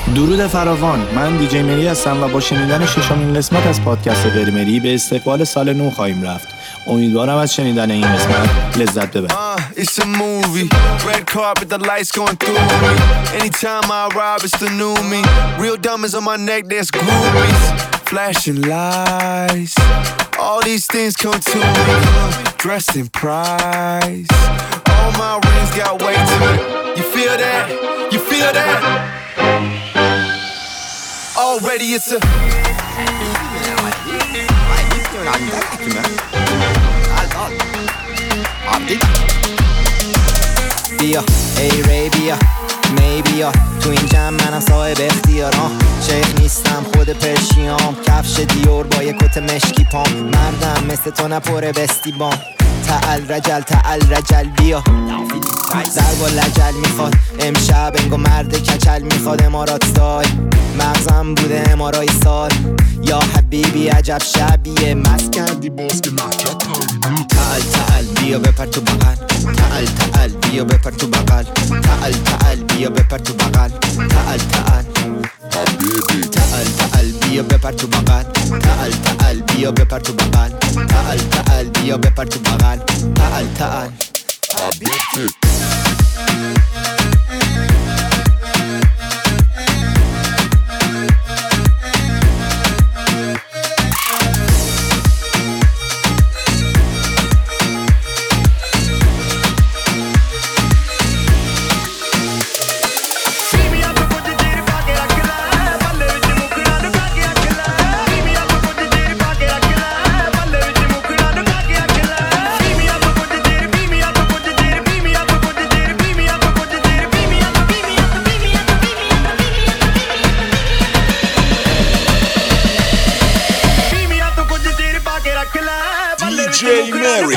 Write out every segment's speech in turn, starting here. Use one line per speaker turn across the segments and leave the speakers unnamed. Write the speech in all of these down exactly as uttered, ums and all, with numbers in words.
درود فراوان، من دیجی مری هستم و با شنیدن ششمین قسمت از پادکست غیر مری به استقبال سال نو خواهیم رفت. امیدوارم از شنیدن این قسمت لذت ببرید.
Uh, it's a movie, red carpet, the lights going through me. Anytime I arrive, it's the new me. Real diamonds on my neck, there's groupies. Flashing lights, all these things come to me. Dressed in price, all my rings got weight to it. You feel that? You feel that? Already it's a
بیا ای ری بیا می بیا تو این جمع منم صاحب اختیارم. شیخ نیستم خود پرشیام، کفش دیور با یک کت مشکی پام. مردم مثل تو نپره بستی بام. تعال رجل تعال رجل بیا ضرب و لجل میخواد امشب انگو مرد کچل میخواد. امارات ستایل مغزم بوده امارای سال. یا حبیبی عجب شبیه مست کردی باز که نحجت تعال تعال بیا بپر تو بغل. تعال تعال بیا بپر تو بغل. تعال تعال بیا بپر تو بغل. تعال تعال تعال تعال بیا بپر تو بغل. تعال تعال بیا بپر تو بغل. تعال تعال بیا بپر تو بغل. تعال تعال
دیجی مری.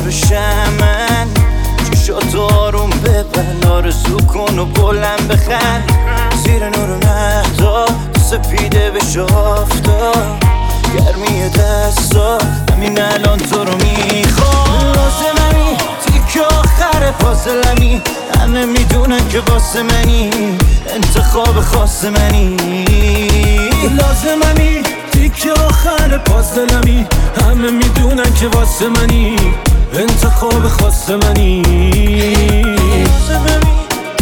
نور شمن چشات آروم ببن آرزو کن و بلند بخند زیر نور مهتاب تو سپیده بشه آفتاب گرمی دستا همین الان تو رو میخوام لازممی تیک آخر پازلمی همه میدونن که واسه منی انتخاب خاص منی
لازممی تیک آخر پازلمی همه میدونن که واسه منی انتخاب خاص منی لازممی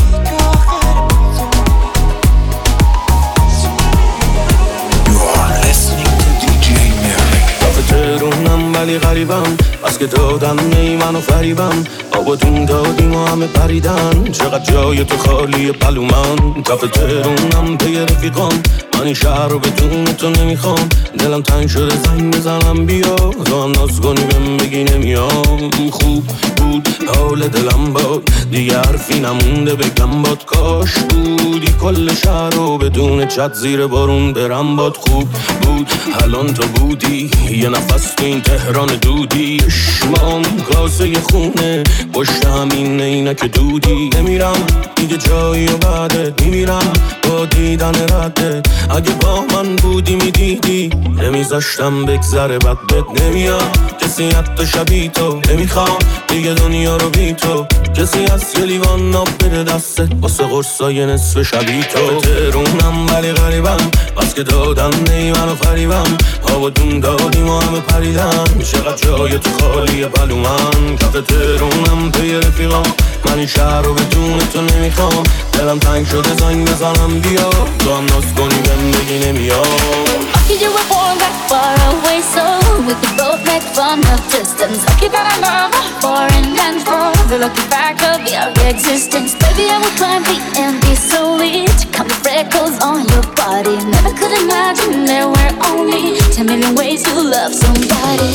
تهرونم ولی غریبم بس که دادن نی منو فریبم آبادون دادیم و همه پریدن چقدر جای تو خالی پلومن کف تهرونم پی رفیقام من این شهر رو بدون تو نمیخوام دلم تنگ شده زنگ بزنم بیا تو هم ناز کنی بهم بگی نمیام خوب بود حال دلم باد دیگه حرفی نمونده بگم باد کاش بودی کل شهر رو بدون چت زیر بارون برم باد خوب بود الان تو بودی یه نفس تو این تهران دودی شمام کاسه خونه پشت همین اینک دودی نمیرم دیگه جایی و بعدت میمیرم با دیدن ردت اگه با من بودی میدیدی نمیذاشتم بگذره بد بد نمیاد کسی حتی شبیه تو نمیخوام دیگه دنیا رو بی تو کسی هست یه لیوان ناب بده دستت واسه قرصای نصف شبیه تو تهرونم ولی غریبم بس که دادن نی منو فریبم آبادون دادیم و همه پریدن چقدر جای تو خالی پلومن کف تهرونم پی رفیقام من این شهر رو بدون تو نمیخوام دلم تنگ شده زنگ بزنم بیا تو هم ناز کنی بهم بگی نمیام
Lucky you were born that far away, so we could both make fun of distance. Lucky that I love foreign and forever. Looking back of your existence, baby I would climb the empty solid to count the freckles on your body. Never could imagine there were only ten million ways to love somebody.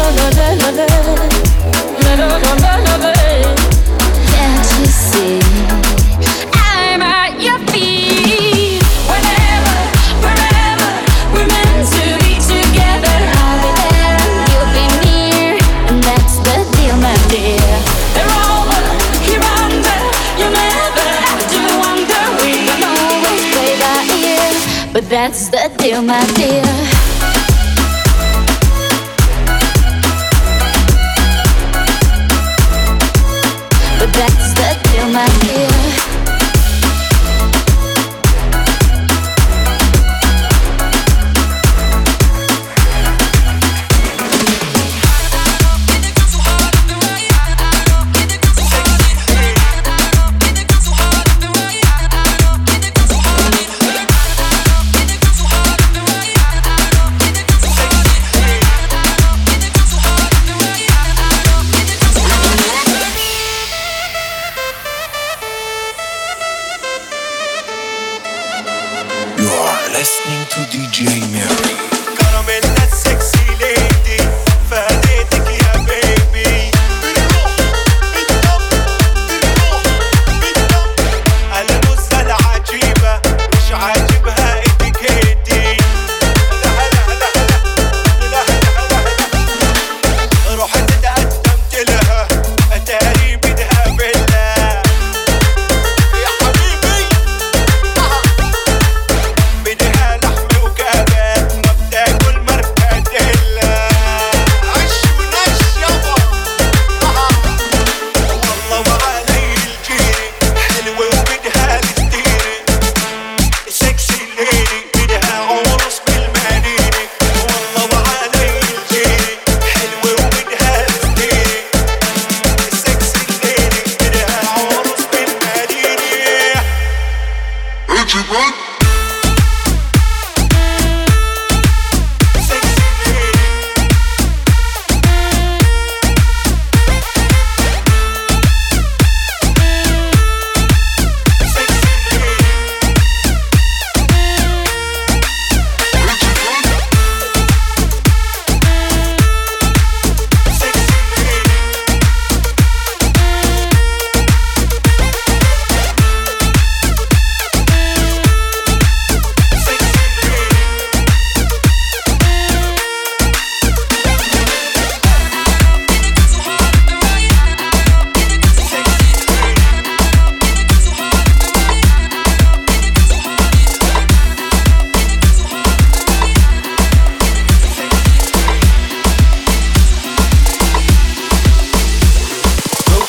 Can't you see? I'm at your feet. Whenever, wherever we're meant to be together, I'll be there and you'll be near, and that's the deal, my dear. They're over, here under, you'll never have to wonder. We can always play by ear, but that's the deal, my dear. But that's the deal, my dear.
Listening to دی جی Mary.
كراميلا سكسي ليدي فاديتك يا بيبي انا مزة العجيبة مش عاجبها اتيكيتي رحت اتقدمت لها اتاري بدها فيلا يا حبيبي بدها لحمة وكبد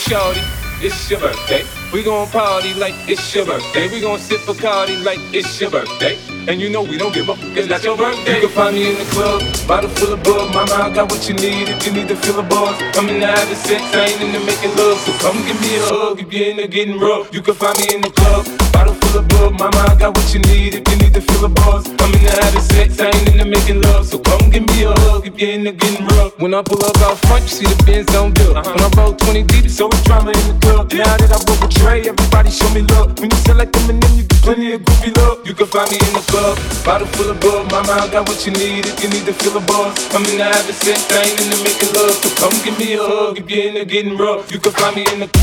shorty, it's your birthday. We gon' party like it's your birthday. We gon' sip Bacardi like it's your birthday. And you know we don't give up, cause that's your birthday. You can find me in the club, bottle full of bug. Mama, I got what you need if you need to feel a buzz. I'm in the having sex, I ain't into making love. So come give me a hug if you're into getting rough. You can find me in the club, bottle full of bug. Mama, I got what you need if you need to feel a buzz. I'm in the having sex, I ain't into making love. So come give me a hug if you're into getting rough. When I pull up out front, you see the Benz on dub. Uh-huh. When I roll twenty deep, it's always drama in the club. Yeah. Now that I roll with Trey, everybody show me love. When you sell like Eminem, you get plenty of goofy love. You can find me in the club, bottle full of bug. Mama, I got what you need if you need to feel a buzz. I'm in the having sex, I ain't into making love. So come give me a hug if you're into getting rough. You can find me in the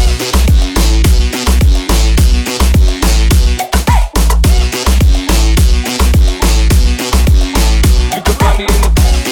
You can find me in the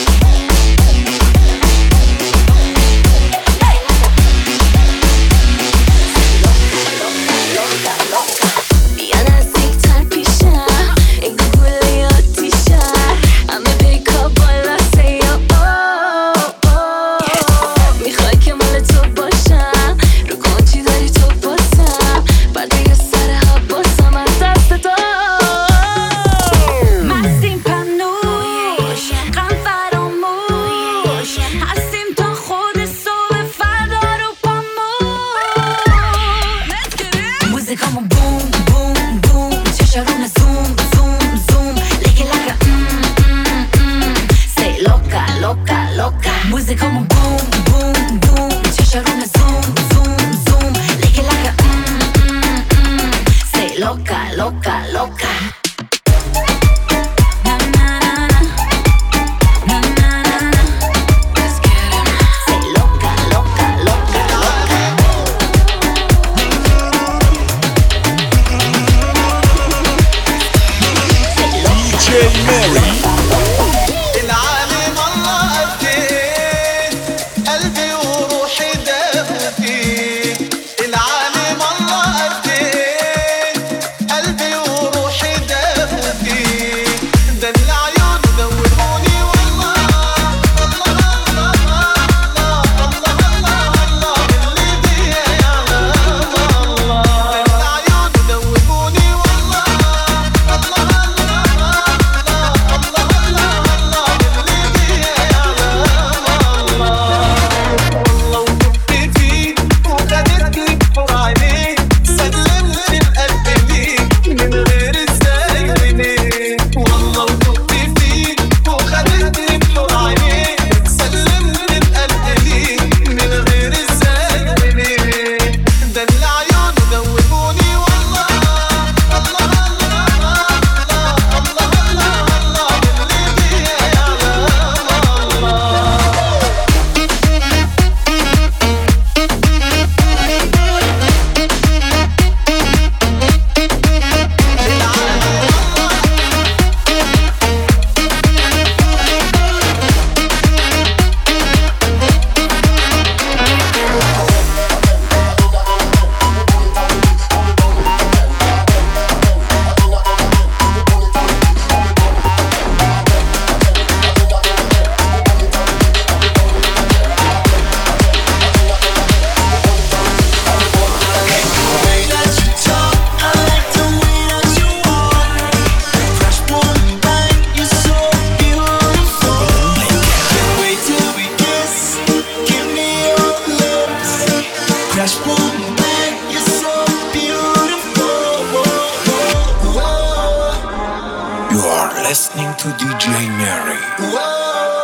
listening to D J Mary.
Whoa,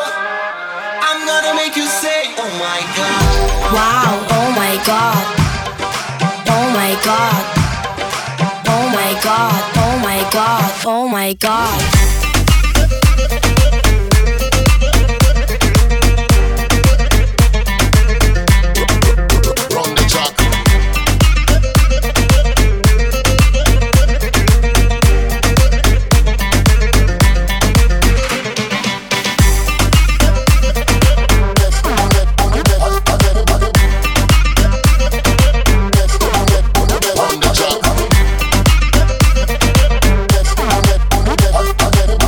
I'm gonna make you say, oh my god.
Wow, oh my god. Oh my god. Oh my god. Oh my god. Oh my god.
On the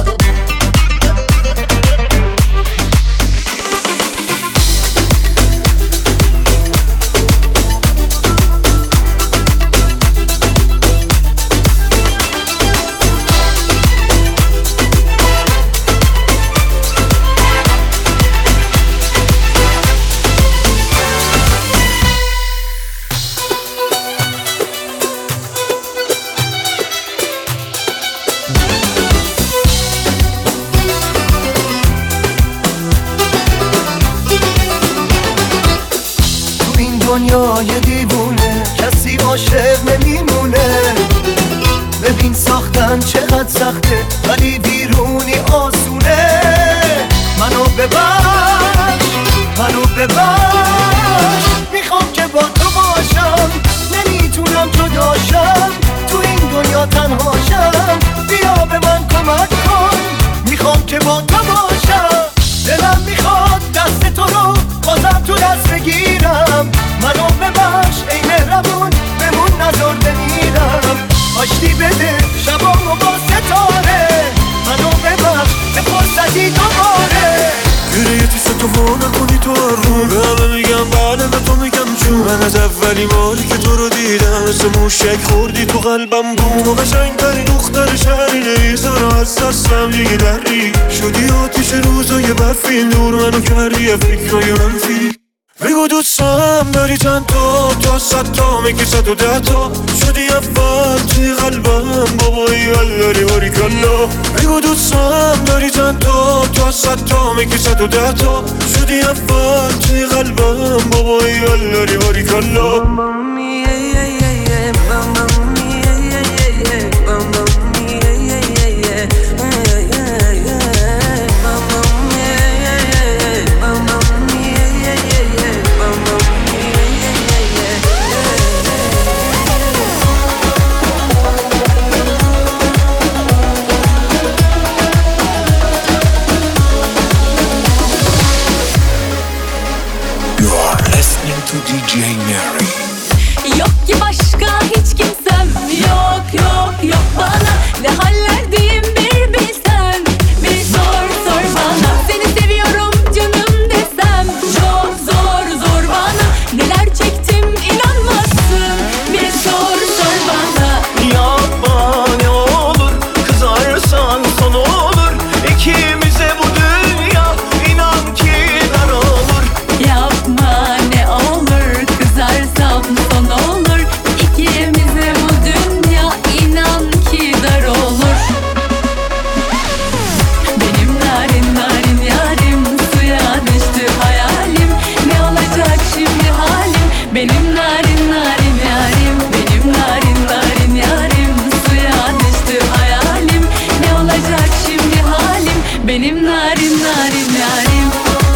دنیای دیوونه کسی عاشق نمیمونه. ببین ساختن چقدر سخته ولی بیرونی آسونه. منو ببخش منو ببخش، میخوام که با تو باشم، نمیتونم جداشم، تو این دنیا تنهاشم. بیا به من کمک کن، میخوام که با تو باشم. دلم میخواد دست تو رو بازم تو دست بگیرم. منو ببخش ای مهربون، بمون نذار بمیرم. آشتی بده شبامو با ستاره، منو ببخش به فرصتی دوباره.
گریه تو ستو نکنی تو رو به همه میگم بله به تو میگم چون من از اولی مالی که تو رو دیدم مثل موشک خوردی تو قلبم بوم. و قشنگ تری دختر شهری نیزار از دستم دیگه دری شدی آتیش روزای برفی نور منو کردی یه فکرهای منفی. بگو دوستم داری چند تا تا صد تا میگی صد و ده تا شدی اول توی قلبم بابایی حال داری باری کلا. بگو دوستم داری چند تا تا صد تا میگی صد و ده تا شدی اول توی قلبم بابایی حال داری باری کلا.
To دی جی Mary.
Yok ki başka hiç kimsem, yok yok yok bana. Ne hallerdeyim bir bilsen, bir sor sor bana. Seni seviyorum canım desem, çok zor zor bana. Neler çektim inanmazsın, bir sor sor bana.
Yapma ne olur, kızarsan son olur. İkimize bu dünya inan ki dar olur.
Yapma ne olur, kızarsam son olur. İkimize bu dünya inan ki dar olur. Benim narin narin yarim, suya düştü hayalim. Ne olacak şimdi halim? Benim narin narin yarim, benim narin narin yarim, suya düştü hayalim. Ne olacak şimdi halim? Benim narin narin yarim.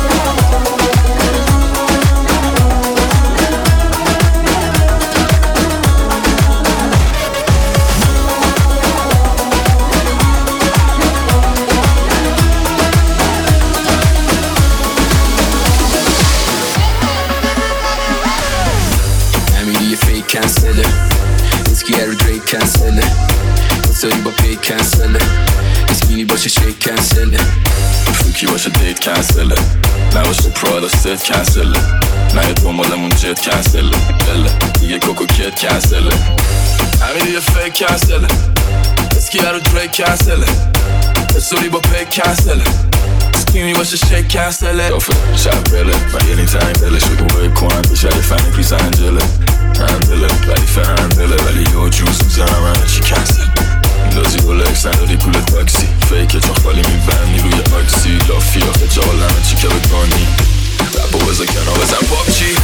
Emily fake cancel it. Eski yer Drake cancel it. Sorry با pay cancel it. اسکینی باشه shake cancel it.
فوکی باشه دیت کنسله نباشه پرادا ست کنسله نه دنبالمون جت کنسله بله دیگه کوکو کت کنسله همین دیگه فیک کنسله اسکی رو دریک کنسله استوری با پیک کنسله اسکینی باشه شیک کنسله دافه شب بله و یه نی تایم دله شکون باید کنند به شریف فنی پریز انجله هندله ولی فهندله ولی یه جوز میزنم همه چی کنسل لازی رولکس نداری پول تاکسی فیکه چاخ بالی میبندی روی آکسی لافی آخه جال همه چی که بگانی رب و بزا کنار بزن پاپچی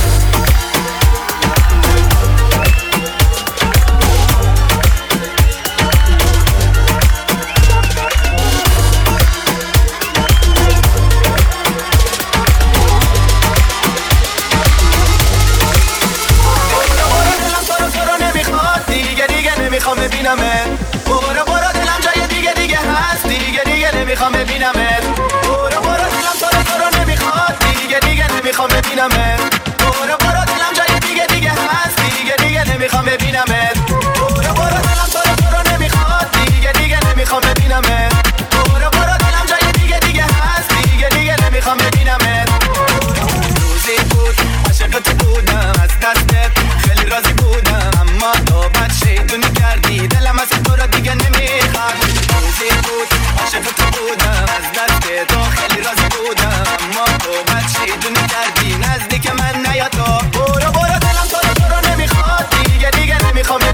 نمیخوام ببینمت برو برو دلم جای دیگه دیگه هست دیگه دیگه نمیخوام ببینمت برو برو دلم تو رو تو رو نمیخواد دیگه دیگه نمیخوام ببینمت برو برو دلم جای دیگه دیگه هست دیگه دیگه نمیخوام ببینمت برو برو دلم تو رو تو رو نمیخواد دیگه دیگه نمیخوام ببینمت برو برو دلم جای دیگه دیگه هست دیگه دیگه نمیخوام ببینمت روزی بود عاشق تو بودم از دستت خیلی راضی بودم اما تو بد شیطونی کردی دلم از تو رو دیگه نمیخواد روزی بود عاشق تو بودم از دست تو خیلی راضی بودم اما تو بد شیطونی کردی نزدیک من نیا تو برو برو دلم تو رو تو رو نمیخواد دیگه دیگه نمیخوام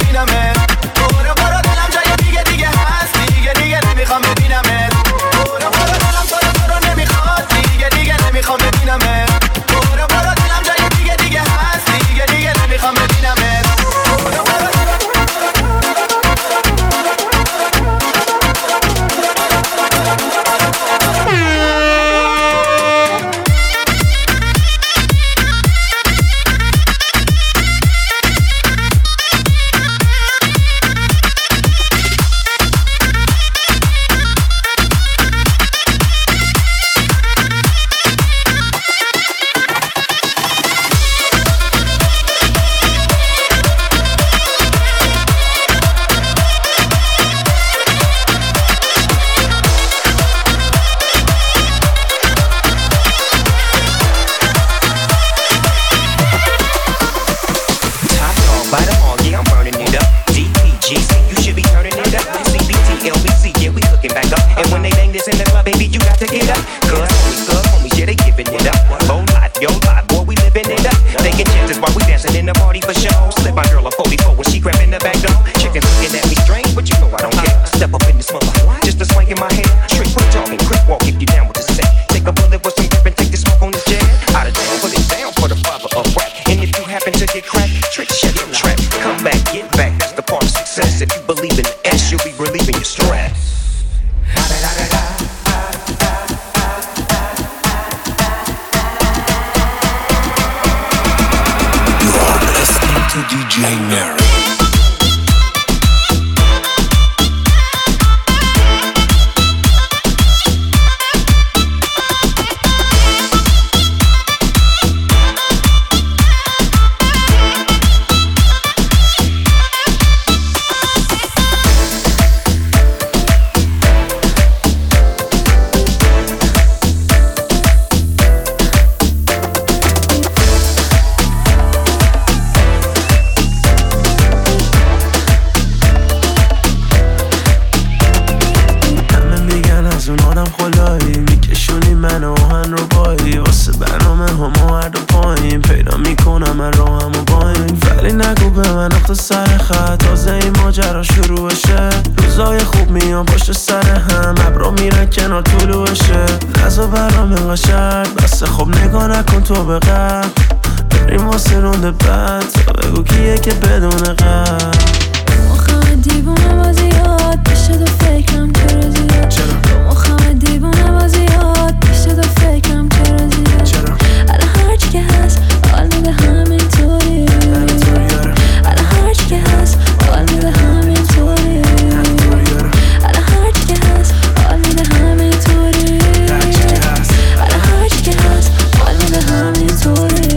to دی جی Mary.
سر خط تازه این ماجرا شروع شه، روزای خوب میان پشت سر هم، ابرا میرن کنار طلوعشه، نزا برام انقا شرط بسه خب نگاه نکن تو به قبل، بریم واسه رونده بد تا بگو کیه که بدون قبل.
مخم دیوونه بازیات پیشه دو فکرم چرا زیاد، چرا؟ مخم دیوونه بازیات پیشه دو فکرم چرا زیاد، چرا؟ الان هرچی که هست حال میده همینطوری، الان هرچی که هست حال میده همینطوری، الان هرچی که هست حال میده همینطوری، الان هرچی که هست حال میده همینطوری.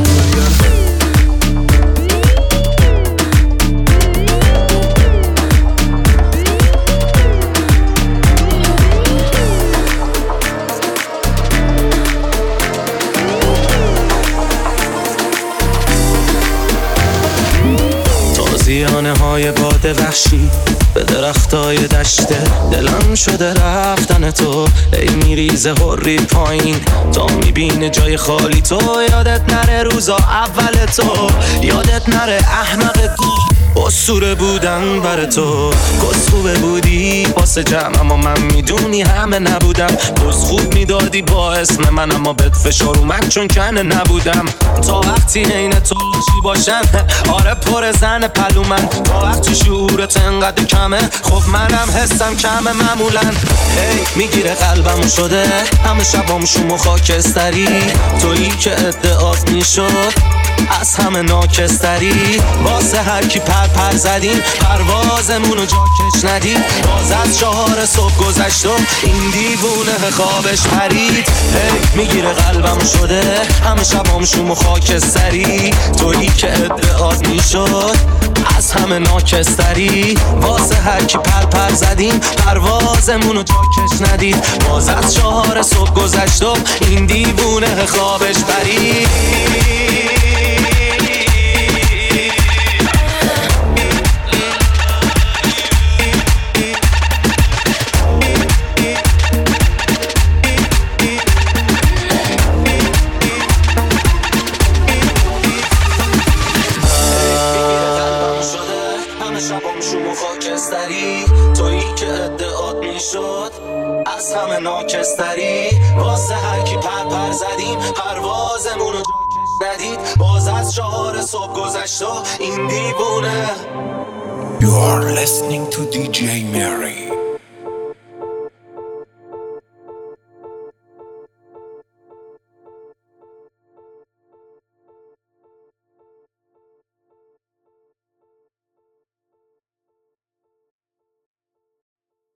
تازیانه های باد وحشی به درختای دشته، دلم شده رفتن تو، ای میریزه هری پایین تا میبینه جای خالی تو، یادت نره روزا اول تو، یادت نره احمق تو، اسطوره بودم بر تو، کس خوبه بودی واسه جمع اما من میدونی همه نبودم، بز خوب میدادی با اسم من اما بد فشار اومد چون کنه نبودم، تا وقتی عین تو چی باشن آره پر زن پلو من، تا وقتی شعورت انقدر کمه خب منم حسم کمه معمولا، هی میگیره قلبم شده همه شبام شوم و خاکستری، تویی که ادعات میشد از همه ناکستری، واسه هر کی پر پر زدیم پروازمونو جا کش ندیم، باز از چهار صبح گذشتم این دیوونه خوابش پرید، هی میگیره قلبم شده همه شبام شوم و خاکستری، تویی که ادعات میشد از همه ناکستری، واسه هر کی پر پر زدیم پروازمونو جا کش ندید، باز از چهار صبح گذشتم این دیوونه خوابش پرید. تویی که ادعات میشد از همه ناکستری، واسه هر کی پر پر زدیم پروازمونو جا کش ندید، باز از چهار صبح گذشت و این دیوونه.
You are listening to دی جی Mary.